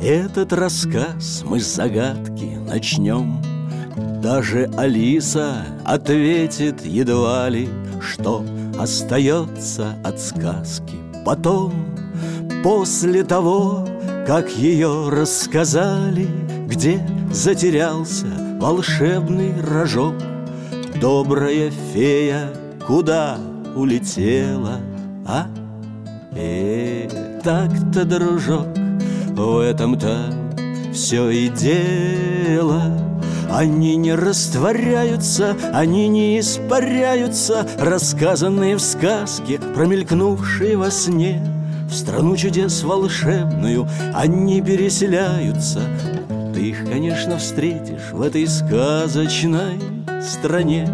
Этот рассказ мы с загадки начнем. Даже Алиса ответит едва ли, что остается от сказки потом. После того, как ее рассказали, где затерялся волшебный рожок, добрая фея куда улетела, а? Так-то, дружок, в этом-то все и дело. Они не растворяются, они не испаряются, рассказанные в сказке, промелькнувшие во сне. В страну чудес волшебную они переселяются. Ты их, конечно, встретишь в этой сказочной стране.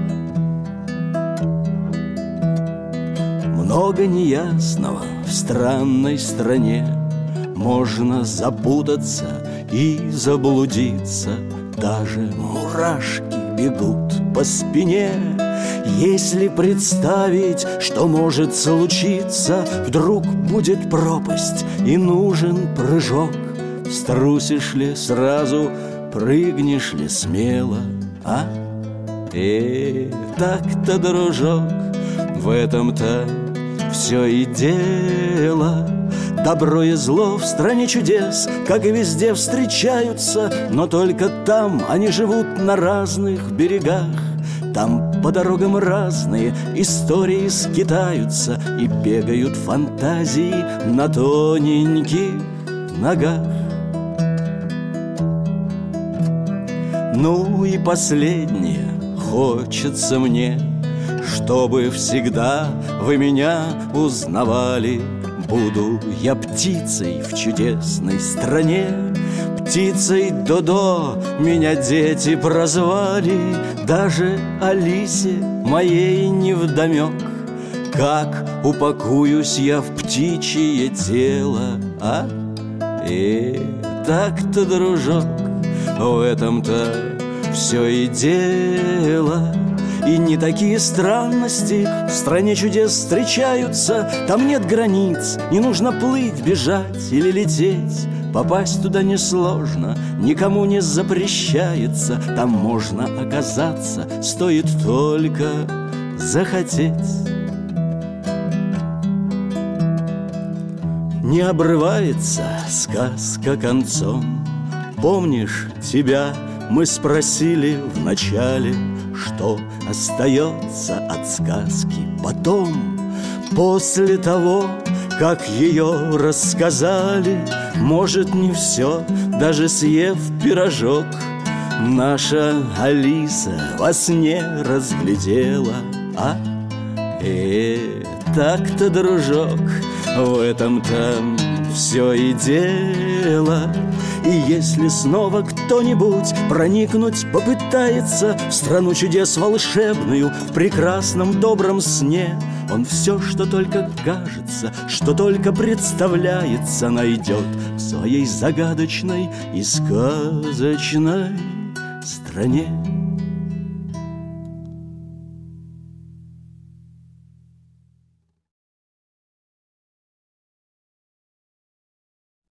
Много неясного в странной стране. Можно запутаться и заблудиться. Даже мурашки бегут по спине. Если представить, что может случиться, вдруг будет пропасть и нужен прыжок. Струсишь ли сразу, прыгнешь ли смело, а? Так-то, дружок, в этом-то все и дело. Добро и зло в стране чудес, как и везде, встречаются, но только там они живут на разных берегах. Там по дорогам разные истории скитаются и бегают фантазии на тоненьких ногах. Ну и последнее хочется мне, чтобы всегда вы меня узнавали. Буду я птицей в чудесной стране. Птицей Додо меня дети прозвали. Даже Алисе моей невдомек, как упакуюсь я в птичье тело, а? Так-то, дружок, в этом-то все и дело. И не такие странности в стране чудес встречаются. Там нет границ, не нужно плыть, бежать или лететь. Попасть туда несложно, никому не запрещается. Там можно оказаться, стоит только захотеть. Не обрывается сказка концом. Помнишь, тебя мы спросили вначале, что остается от сказки потом. После того, как ее рассказали, может, не все, даже съев пирожок, наша Алиса во сне разглядела, а? Так-то, дружок, в этом-то все и дело. И если снова кто-нибудь проникнуть попытается в страну чудес волшебную, в прекрасном добром сне, он все, что только кажется, что только представляется, найдет в своей загадочной и сказочной стране.